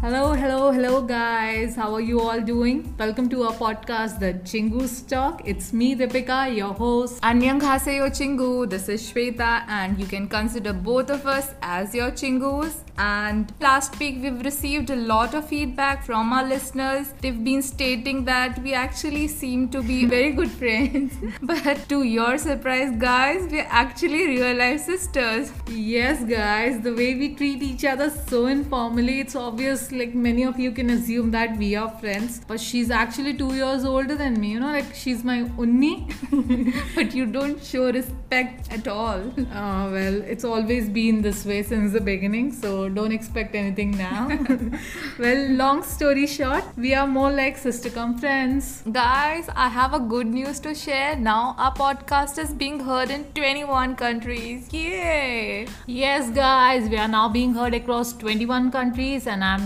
Hello, guys. How are you all doing? Welcome to our podcast, The Chingu's Talk. It's me, Deepika, your host. Annyeonghaseyo Chingu, this is Shweta, and you can consider both of us as your Chingus. And last week we've received a lot of feedback from our listeners. They've been stating that we actually seem to be very good friends. But to your surprise, guys, we're actually real life sisters. Yes, guys, the way we treat each other so informally, it's obvious, like many of you can assume that we are friends. But she's actually 2 years older than me, like she's my unni. But you don't show respect at all. Well, it's always been this way since the beginning, so don't expect anything now. Well, long story short, we are more like sister come friends. Guys, I have a good news to share. Now our podcast is being heard in 21 countries. Yay! Yes, guys, we are now being heard across 21 countries, and I'm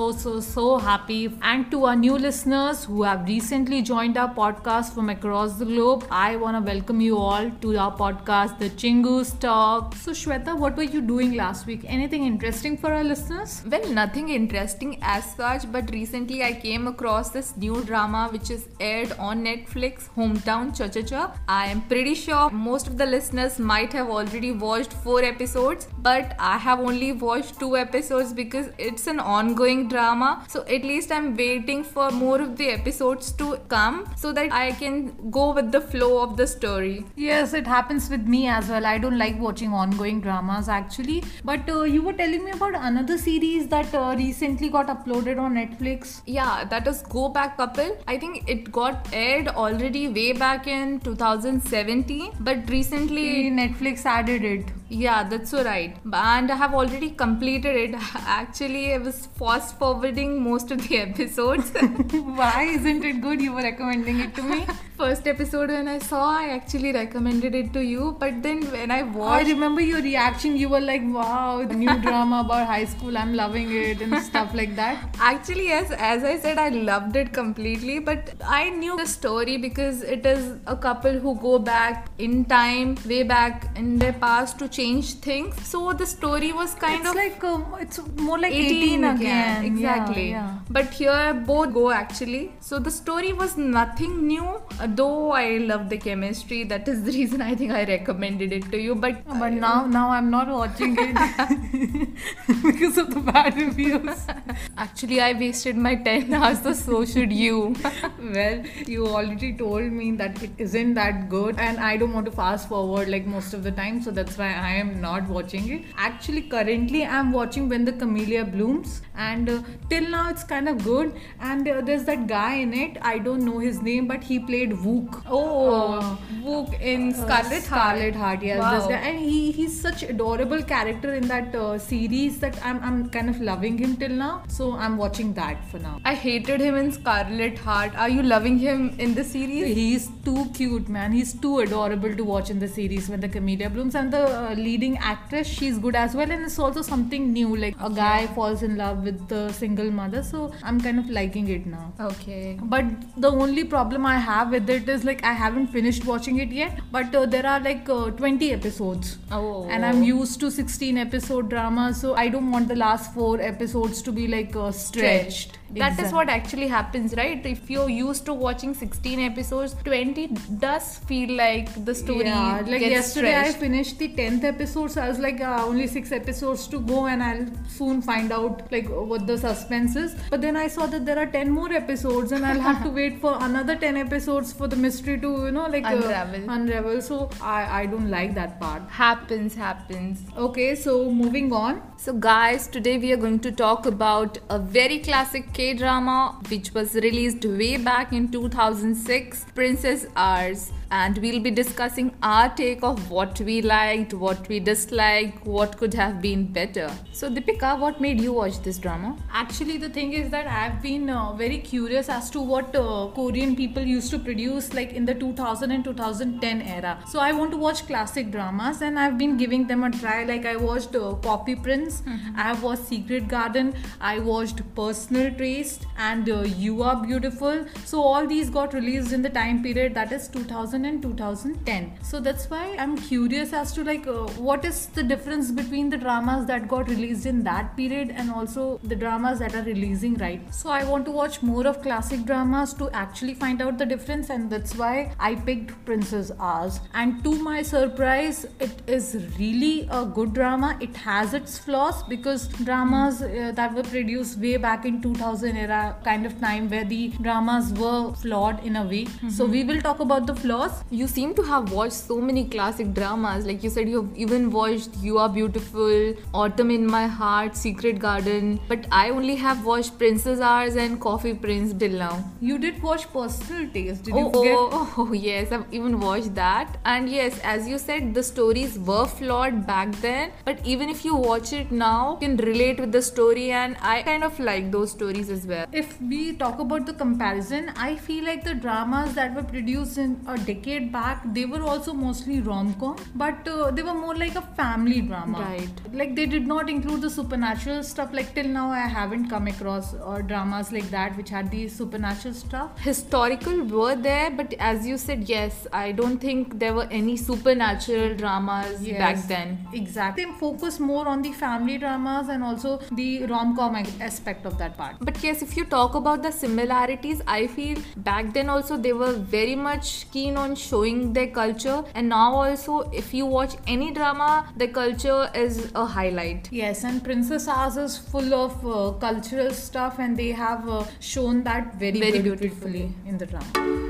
so happy. And to our new listeners who have recently joined our podcast from across the globe, I want to welcome you all to our podcast, The Chingu's Talk. So, Shweta, what were you doing last week? Anything interesting for our listeners? Well, nothing interesting as such, but recently I came across this new drama which is aired on Netflix, Hometown Cha-Cha-Cha. I am pretty sure most of the listeners might have already watched 4 episodes, but I have only watched 2 episodes because it's an ongoing drama. So at least I'm waiting for more of the episodes to come so that I can go with the flow of the story. Yes, it happens with me as well. I don't like watching ongoing dramas actually. But you were telling me about another series that recently got uploaded on Netflix. Yeah, that is Go Back Couple. I think it got aired already way back in 2017, but recently Netflix added it. Yeah, that's so right. And I have already completed it. Actually, I was fast forwarding most of the episodes. Why isn't it good? You were recommending it to me. First episode when I saw, I actually recommended it to you. But then when I watched... I remember your reaction. You were like, wow, new drama about high school. I'm loving it and stuff like that. Actually, yes. As I said, I loved it completely. But I knew the story because it is a couple who go back in time, way back in their past to change things. So the story was it's more like 18 again. Exactly. Yeah. But here both go actually. So the story was nothing new. Though I love the chemistry, that is the reason I think I recommended it to you. But now I'm not watching it because of the bad reviews. Actually, I wasted my 10 hours, so should you. Well, you already told me that it isn't that good, and I don't want to fast forward like most of the time, so that's why I am not watching it. Actually, currently I'm watching When the Camellia Blooms, and till now it's kind of good. And there's that guy in it, I don't know his name, but he played Wook. Wook in Scarlet Heart. Yes, wow. This guy, and he's such adorable character in that series that I'm kind of loving him till now. So I'm watching that for now. I hated him in Scarlet Heart. Are you loving him in the series? He's too cute, man. He's too adorable to watch in the series When the Camellia Blooms, and the leading actress, she's good as well, and it's also something new, like a guy falls in love with the single mother. So I'm kind of liking it now. Okay. But the only problem I have with it is like I haven't finished watching it yet, but there are like 20 episodes. And I'm used to 16 episode drama, so I don't want the last 4 episodes to be like stretched. That is what actually happens, right? If you're used to watching 16 episodes, 20 does feel like the story like gets yesterday stretched. I finished the 10th episode, so I was like only 6 episodes to go and I'll soon find out like what the suspense is. But then I saw that there are 10 more episodes and I'll have to wait for another 10 episodes for the mystery to unravel. So I don't like that part. Happens. Okay, so moving on. So guys, today we are going to talk about a very classic K-drama which was released way back in 2006, Princess Ours. And we'll be discussing our take of what we liked, what we disliked, what could have been better. So Deepika, what made you watch this drama? Actually, the thing is that I've been very curious as to what Korean people used to produce like in the 2000 and 2010 era. So I want to watch classic dramas, and I've been giving them a try. Like I watched Poppy Prince, I have watched Secret Garden, I watched Personal Taste, and You Are Beautiful. So all these got released in the time period that is 2010 2000 and 2010. So that's why I'm curious as to what is the difference between the dramas that got released in that period and also the dramas that are releasing right. So I want to watch more of classic dramas to actually find out the difference, and that's why I picked Princess Ours. And to my surprise, it is really a good drama. It has its flaws because dramas that were produced way back in 2000 era kind of time where the dramas were flawed in a way. So we will talk about the flaws. You seem to have watched so many classic dramas. Like you said, you've even watched You Are Beautiful, Autumn in My Heart, Secret Garden. But I only have watched Princess Ours and Coffee Prince till now. You did watch Personal Taste, did you forget? Oh, yes, I've even watched that. And yes, as you said, the stories were flawed back then. But even if you watch it now, you can relate with the story, and I kind of like those stories as well. If we talk about the comparison, I feel like the dramas that were produced in a decade back, they were also mostly rom-com, but they were more like a family drama. Right. Like they did not include the supernatural stuff. Like till now, I haven't come across dramas like that which had the supernatural stuff. Historical were there, but as you said, yes, I don't think there were any supernatural dramas back then. Exactly. They focus more on the family dramas and also the rom-com aspect of that part. But yes, if you talk about the similarities, I feel back then also they were very much keen on showing their culture, and now also if you watch any drama, the culture is a highlight. Yes, and Princess Ours is full of cultural stuff, and they have shown that very beautifully in the drama.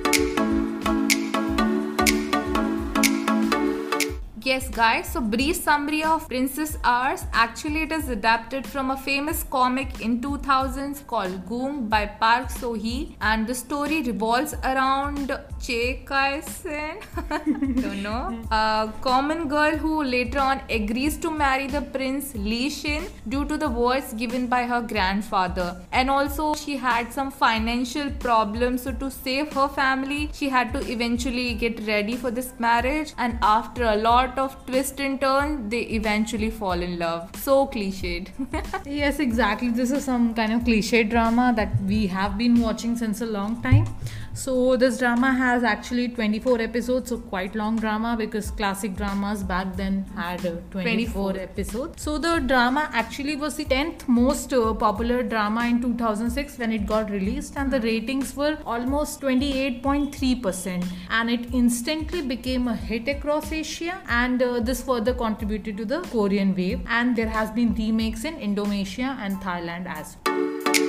Yes guys, so brief summary of Princess Ours. Actually it is adapted from a famous comic in 2000s called Goong by Park So-hee, and the story revolves around Chae Kai-sen, don't know, a common girl who later on agrees to marry the prince Lee Shin due to the words given by her grandfather. And also she had some financial problems, so to save her family she had to eventually get ready for this marriage, and after a lot of twists and turns they eventually fall in love. So cliched. Yes, exactly. This is some kind of cliche drama that we have been watching since a long time. So this drama has actually 24 episodes, so quite long drama because classic dramas back then had 24 episodes. So the drama actually was the 10th most popular drama in 2006 when it got released, and the ratings were almost 28.3%, and it instantly became a hit across Asia, and this further contributed to the Korean wave, and there has been remakes in Indonesia and Thailand as well.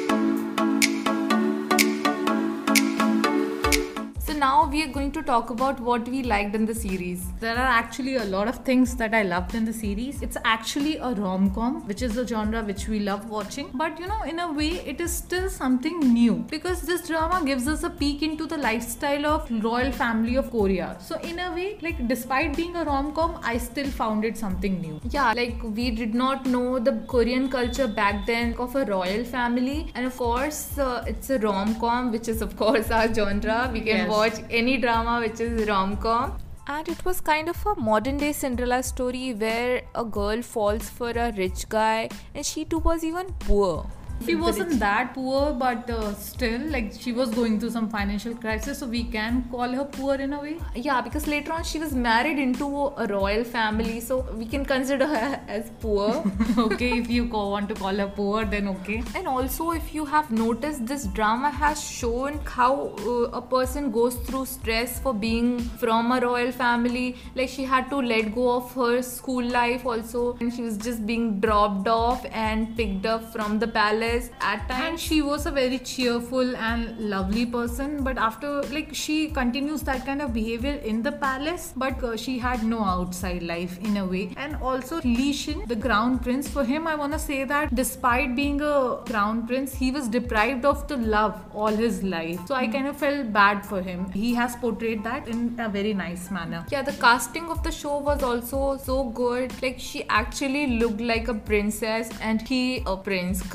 Now we are going to talk about what we liked in the series. There are actually a lot of things that I loved in the series. It's actually a rom-com, which is a genre which we love watching. But you know, in a way, it is still something new because this drama gives us a peek into the lifestyle of royal family of Korea. So in a way, like despite being a rom-com, I still found it something new. Yeah, like we did not know the Korean culture back then of a royal family, and of course it's a rom-com, which is of course our genre. We can watch any drama which is rom-com. And it was kind of a modern day Cinderella story where a girl falls for a rich guy and she too was even poor. She wasn't that poor, but still, like she was going through some financial crisis, so we can call her poor in a way. Yeah, because later on she was married into a royal family, so we can consider her as poor. Okay, if you want to call her poor, then okay. And also, if you have noticed, this drama has shown how a person goes through stress for being from a royal family. Like she had to let go of her school life also, and she was just being dropped off and picked up from the palace at times. And she was a very cheerful and lovely person, but after, like, she continues that kind of behavior in the palace, but she had no outside life in a way. And also Lee Shin, the crown prince, for him I want to say that despite being a crown prince, he was deprived of the love all his life, so I kind of felt bad for him. He has portrayed that in a very nice manner. Yeah, the casting of the show was also so good. Like she actually looked like a princess and he a prince, crown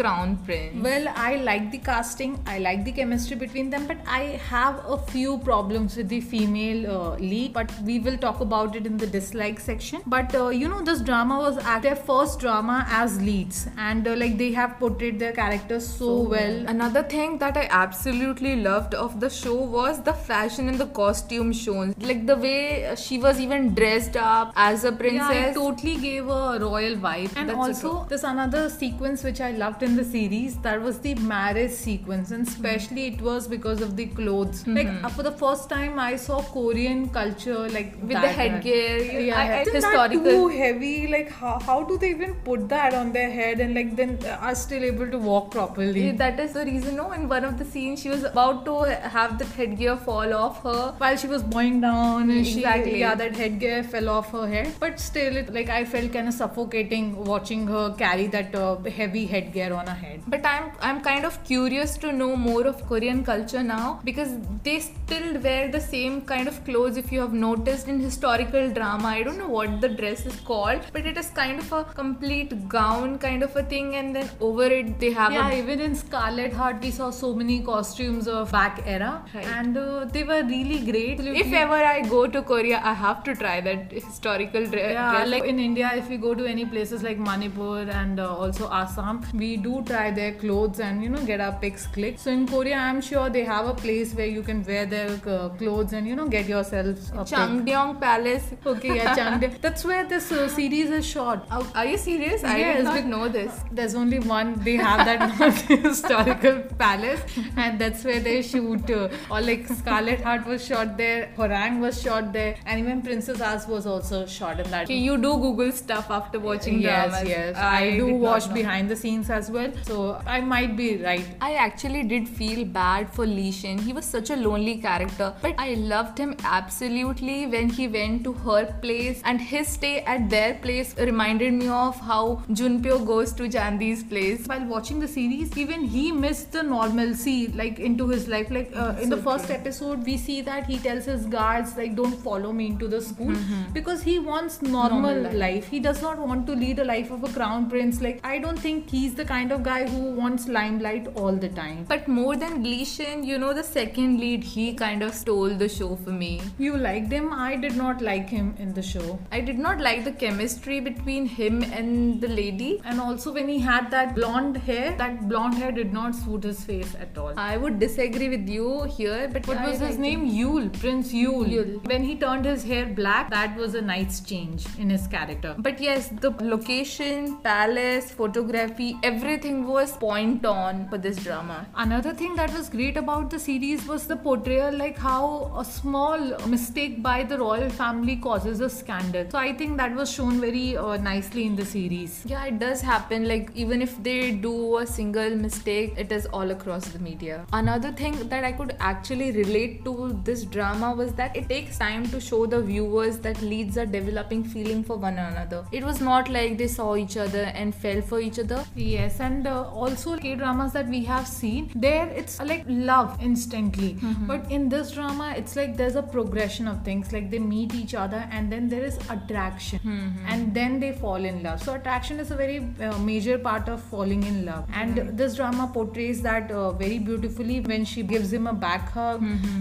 prince? Well, I like the casting, I like the chemistry between them, but I have a few problems with the female lead. But we will talk about it in the dislike section. But this drama was their first drama as leads, and like they have portrayed their characters so well. Another thing that I absolutely loved of the show was the fashion and the costume shown. Like the way she was even dressed up as a princess. Yeah, it totally gave a royal vibe. And That's also, there's another sequence which I loved in the series. That was the marriage sequence, and especially it was because of the clothes. Like for the first time, I saw Korean culture like with that, the headgear. Isn't historical. that too heavy? Like how do they even put that on their head and like then are still able to walk properly? That is the reason. No, in one of the scenes, she was about to have the headgear fall off her while she was bowing down, and exactly. that headgear fell off her head. But still, I felt kind of suffocating watching her carry that heavy headgear on her head. But I'm kind of curious to know more of Korean culture now, because they still wear the same kind of clothes. If you have noticed in historical drama, I don't know what the dress is called, but it is kind of a complete gown kind of a thing, and then over it they have even in Scarlet Heart we saw so many costumes of back era, right. And they were really great. If ever I go to Korea, I have to try that historical dress. Yeah, like in India, if we go to any places like Manipur and also Assam, we do try their clothes and get our pics clicked. So in Korea, I'm sure they have a place where you can wear their clothes and get yourself a Changdeong Palace. Okay, yeah, Changdeong. That's where this series is shot. Are you serious? I did not know this. There's only one. They have that historical palace, and that's where they shoot. Or like Scarlet Heart was shot there, Horang was shot there, and even Princess As was also shot in that. Okay, you do Google stuff after watching dramas. Yes. I do watch behind the scenes as well, so I might be right. I actually did feel bad for Lee Shin. He was such a lonely character, but I loved him absolutely when he went to her place, and his stay at their place reminded me of how Junpyo goes to Jandi's place. While watching the series, even he missed the normalcy into his life. In the first episode, we see that he tells his guards don't follow me into the school, because he wants normal life. He does not want to lead a life of a crown prince. I don't think he's the kind of guy who wants limelight all the time. But more than Lee Shin, the second lead, he kind of stole the show for me. You liked him? I did not like him in the show. I did not like the chemistry between him and the lady. And also when he had that blonde hair did not suit his face at all. I would disagree with you here, but what was his name? Yul, Prince Yul. When he turned his hair black, that was a nice change in his character. But yes, the location, palace, photography, everything was point on for this drama. Another thing that was great about the series was the portrayal, how a small mistake by the royal family causes a scandal. So I think that was shown very nicely in the series. Yeah, it does happen. Even if they do a single mistake, it is all across the media. Another thing that I could actually relate to this drama was that it takes time to show the viewers that leads are developing feeling for one another. It was not like they saw each other and fell for each other. Yes, and also K-dramas that we have seen, there it's love instantly. But in this drama, it's there's a progression of things. They meet each other and then there is attraction. And then they fall in love. So attraction is a very major part of falling in love. And this drama portrays that very beautifully when she gives him a back hug.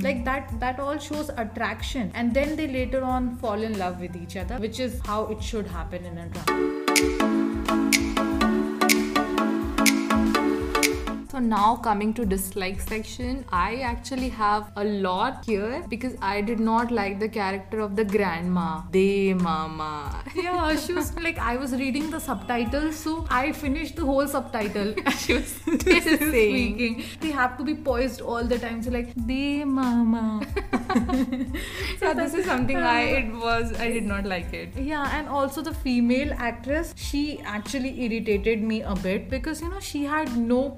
That all shows attraction. And then they later on fall in love with each other, which is how it should happen in a drama. So now coming to dislike section, I actually have a lot here because I did not like the character of the grandma, De Mama. Yeah, she was I was reading the subtitles, so I finished the whole subtitle. She was still speaking. They have to be poised all the time. So De Mama. So this is something I did not like it. Yeah, and also the female actress, she actually irritated me a bit because she had no pride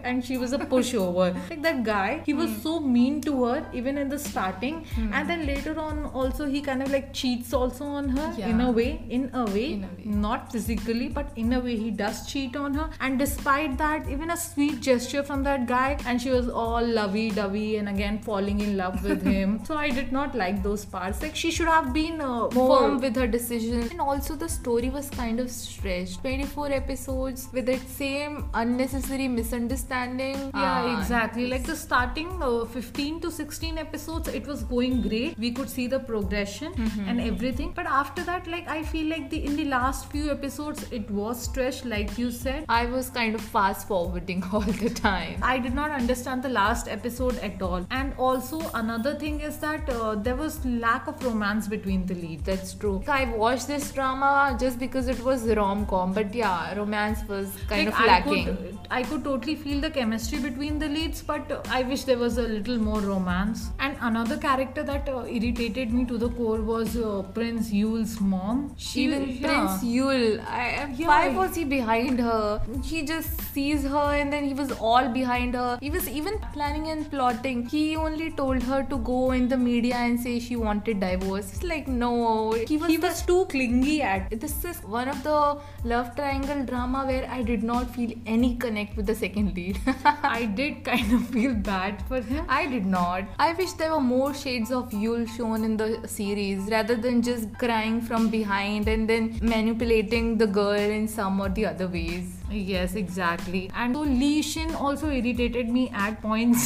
and she was a pushover. Like that guy, he was so mean to her even in the starting, and then later on also he kind of like cheats also on her in a way, not physically, but in a way he does cheat on her. And despite that, even a sweet gesture from that guy, and she was all lovey-dovey and again falling in love with him. So I did not like those parts. Like she should have been firm with her decision, and also the story was kind of stretched. 24 episodes with that same unnecessary misunderstanding. Yeah, exactly. Like the starting 15 to 16 episodes, it was going great. We could see the progression and everything. But after that, like I feel like in the last few episodes, it was stretched, like you said. I was kind of fast forwarding all the time. I did not understand the last episode at all. And also another thing is that there was lack of romance between the leads. That's true. I watched this drama just because it was rom-com, but yeah, romance was kind of lacking. I could totally feel the chemistry between the leads, but I wish there was a little more romance. And another character that irritated me to the core was Prince Yule's mom. Prince Yule, why was he behind her? He just sees her and then he was all behind her. He was even planning and plotting. He only told her to go in the media and say she wanted divorce. It's like, no. He was too clingy This is one of the love triangle drama where I did not feel any connect with the second lead. I did kind of feel bad for him. I did not. I wish there were more shades of Yule shown in the series rather than just crying from behind and then manipulating the girl in some or the other ways. Yes, exactly. And so Lee Shin also irritated me at points.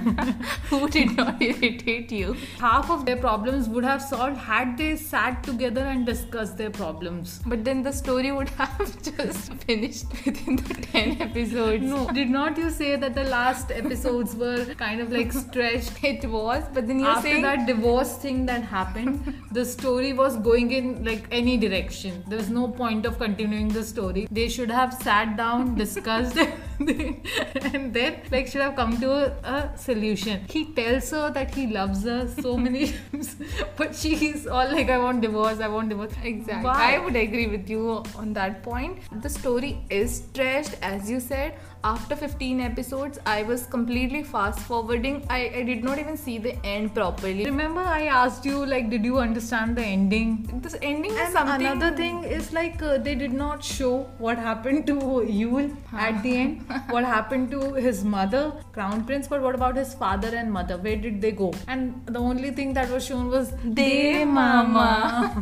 Who did not irritate you? Half of their problems would have solved had they sat together and discussed their problems. But then the story would have just finished within the 10 episodes. No, did not you say that the last episodes were kind of like stretched? It was, but then you're saying... After that divorce thing that happened, the story was going in like any direction. There was no point of continuing the story. They should have sat down, discussed and then like should have come to a solution. He tells her that he loves her so many times, but she's all like, I want divorce. Exactly. Why? I would agree with you on that point. The story is stretched, as you said. After 15 episodes, I was completely fast forwarding. I did not even see the end properly. Remember I asked you like, did you understand the ending? This ending is And something... another thing is like they did not show what happened to Yule at the end. What happened to his mother, Crown Prince, but what about his father and mother? Where did they go? And the only thing that was shown was De Mama.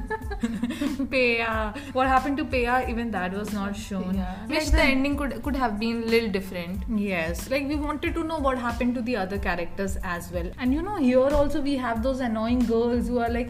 Peya. What happened to Peya? Even that was not shown. Yeah. Wish the ending could have been a little different. Yes, like we wanted to know what happened to the other characters as well. And you know, here also we have those annoying girls who are like,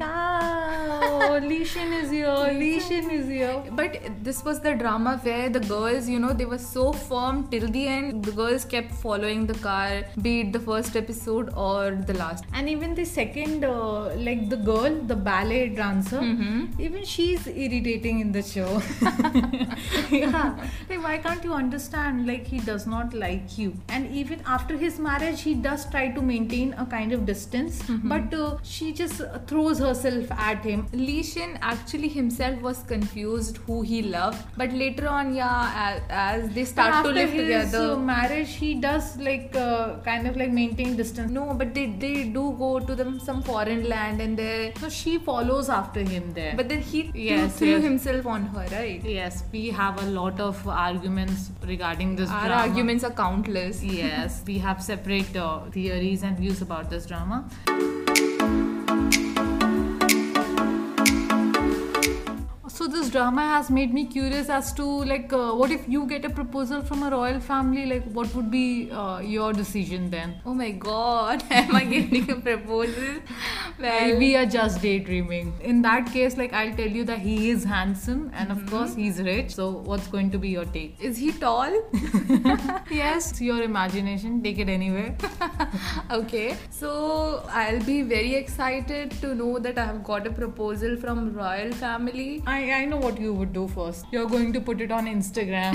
Lee Shin is here. But this was the drama where the girls, you know, they were so firm till the end. The girls kept following the car, be it the first episode or the last. And even the second, like the girl, the ballet dancer, even she's irritating in the show. Yeah, like why can't you understand? Like he does not like you, and even after his marriage, he does try to maintain a kind of distance, but she just throws herself at him. Lee Shin actually himself was confused who he loved, but later on, yeah, as they start to live together. After his marriage, he does like kind of like maintain distance. No, but they do go to some foreign land and they... So she follows after him there. But then he threw himself on her, right? Yes, we have a lot of arguments regarding this drama. Our arguments are countless. Yes, we have separate theories and views about this drama. So this drama has made me curious as to like what if you get a proposal from a royal family, like what would be your decision then? Oh my god, am I getting a proposal? Well, we are just daydreaming. In that case, like I'll tell you that he is handsome and of course he's rich. So what's going to be your take? Is he tall? Yes, it's your imagination, take it anywhere. Okay, so I'll be very excited to know that I have got a proposal from royal family. I know what you would do first. You're going to put it on Instagram.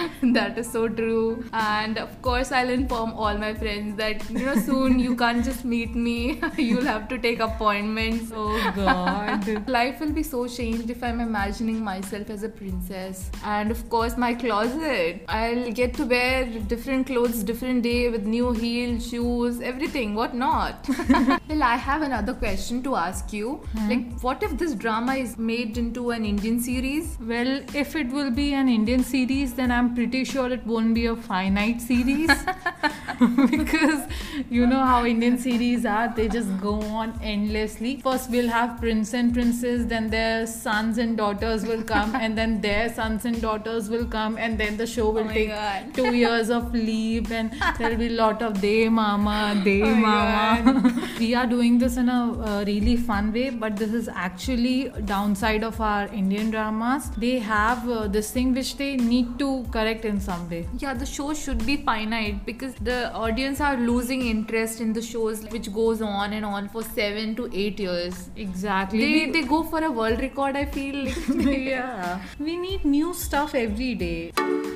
That is so true. And of course I'll inform all my friends that, you know, soon you can't just meet me. You'll have to take appointments. Oh God. Life will be so changed if I'm imagining myself as a princess. And of course, my closet. I'll get to wear different clothes different day with new heels, shoes, everything, what not. Well, I have another question to ask you. Like, what if this drama is made into an Indian series? Well, if it will be an Indian series, then I'm pretty sure it won't be a finite series. Because you know how Indian series are, they just go on endlessly. First we'll have prince and princess, then their sons and daughters will come, and then their sons and daughters will come, and then the show will take 2 years of leave, and there'll be a lot of de mama. We are doing this in a really fun way, but this is actually a downside of our Indian dramas. They have this thing which they need to correct in some way. Yeah, the show should be finite because the audience are losing interest in the shows which goes on and on for 7 to 8 years. Exactly. They go for a world record, I feel. Yeah. We need new stuff every day.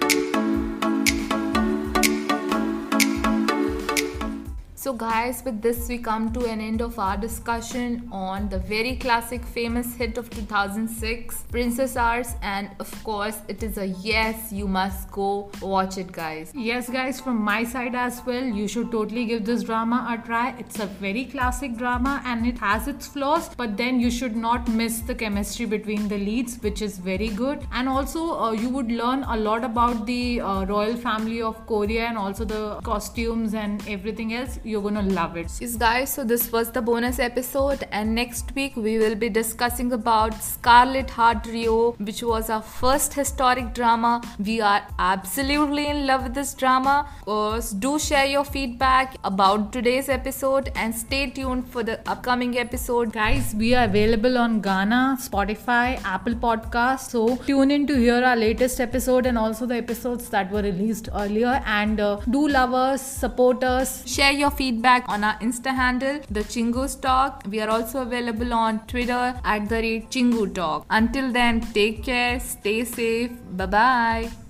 So guys, with this we come to an end of our discussion on the very classic famous hit of 2006, Princess Hours, and of course it is a yes, you must go watch it, guys. Yes guys, from my side as well, you should totally give this drama a try. It's a very classic drama and it has its flaws, but then you should not miss the chemistry between the leads, which is very good. And also you would learn a lot about the royal family of Korea and also the costumes and everything else. You're gonna love it. Yes guys, so this was the bonus episode, and next week we will be discussing about Scarlet Heart Rio, which was our first historic drama. We are absolutely in love with this drama. Of course, do share your feedback about today's episode and stay tuned for the upcoming episode. Guys, we are available on Gaana, Spotify, Apple Podcasts, so tune in to hear our latest episode and also the episodes that were released earlier, and do love us, support us. Share your feedback on our Insta handle, The Chingu Talk. We are also available on Twitter @Chingu Talk. Until then, take care, stay safe, bye bye.